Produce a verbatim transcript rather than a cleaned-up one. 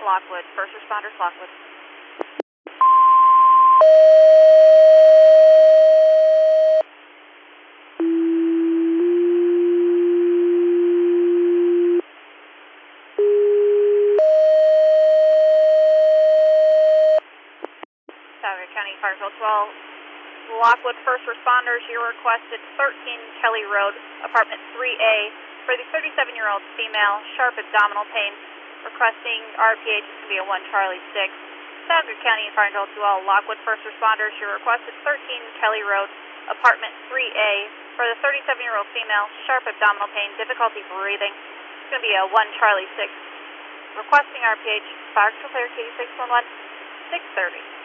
Lockwood, first responders, Lockwood. Southern County Fire Field twelve, Lockwood first responders, you requested thirteen Kelly Road, apartment three A, for the thirty-seven-year-old female, sharp abdominal pain, requesting R P H to be a one Charlie six. Southern County Fire Field twelve, Lockwood first responders, you requested thirteen Kelly Road, apartment three A, for the thirty-seven-year-old female, sharp abdominal pain, difficulty breathing. It's going to be a one Charlie six. Requesting R P H, fire control clear, K D six one one, six thirty.